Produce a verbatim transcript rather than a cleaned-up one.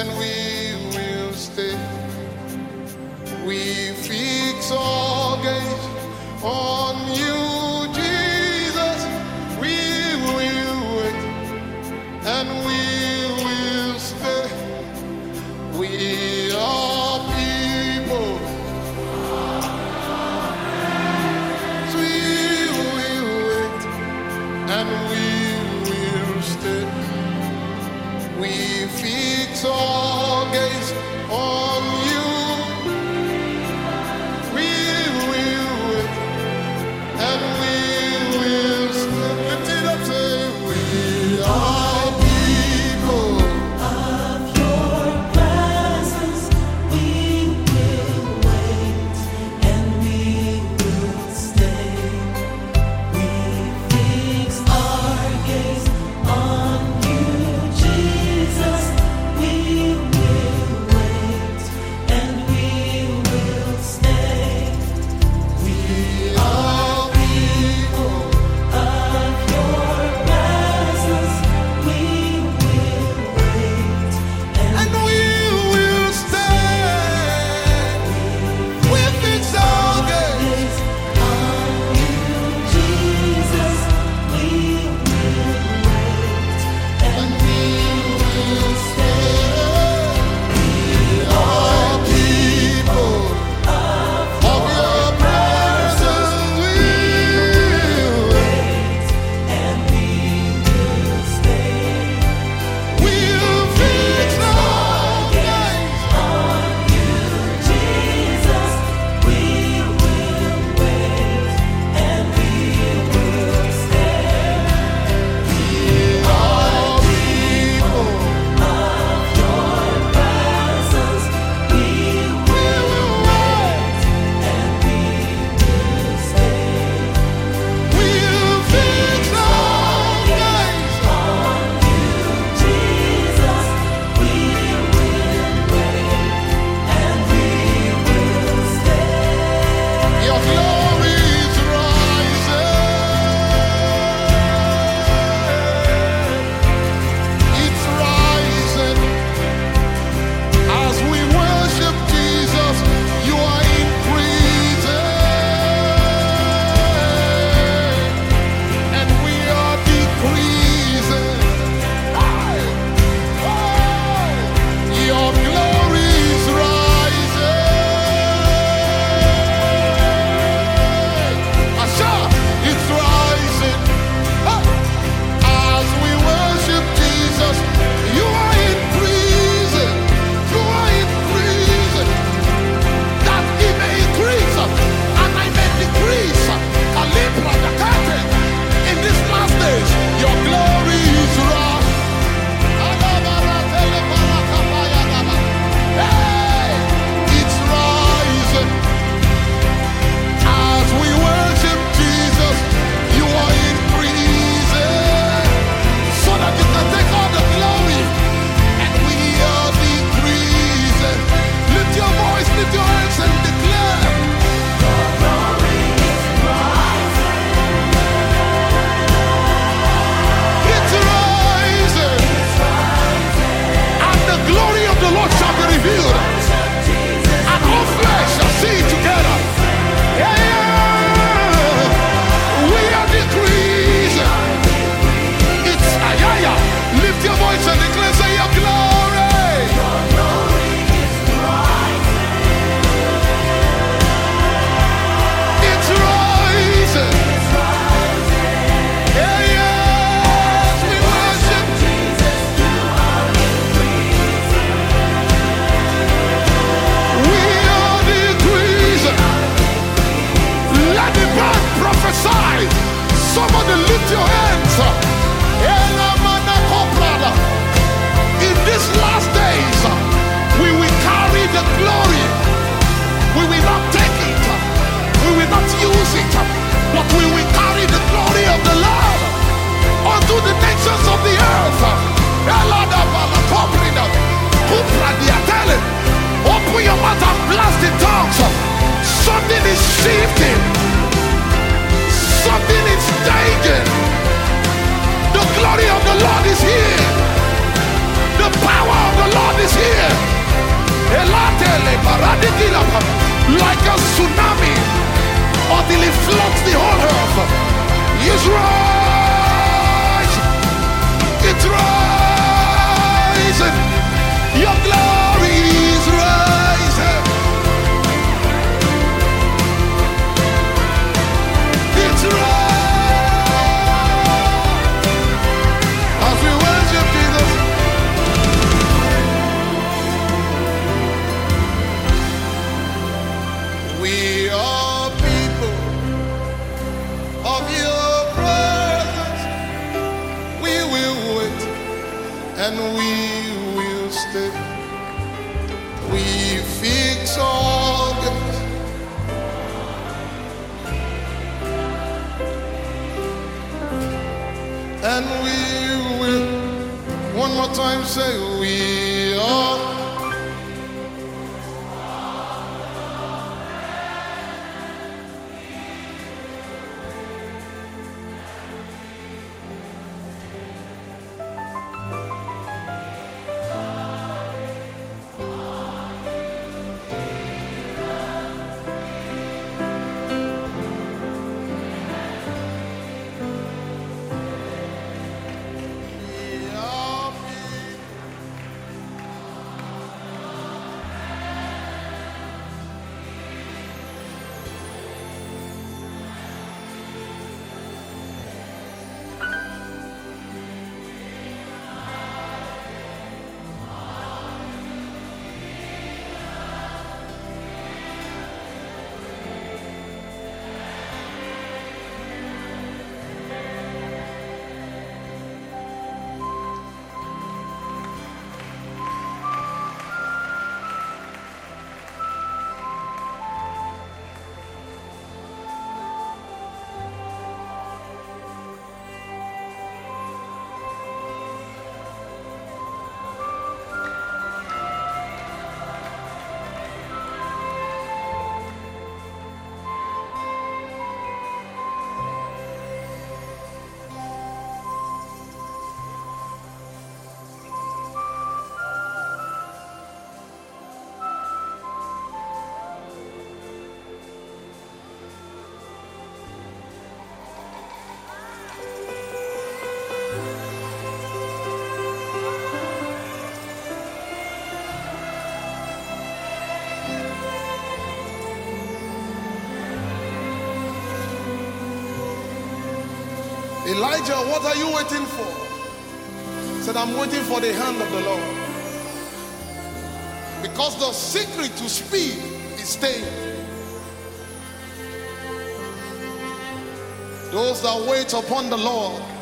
and we will stay. We fix our gaze on you, Jesus. We will wait and we will stay. We are people. We will wait and we will stay. We fix our gaze on you. We will wait like a tsunami, until it floods the whole earth. It's rising, it's rising. Your glory is rising. It's rising as we worship Jesus. We are people of your presence. We will wait and we will stay. We fix all gates and we will, one more time, say we are. Elijah, what are you waiting for? He said, I'm waiting for the hand of the Lord. Because the secret to speed is staying. Those that wait upon the Lord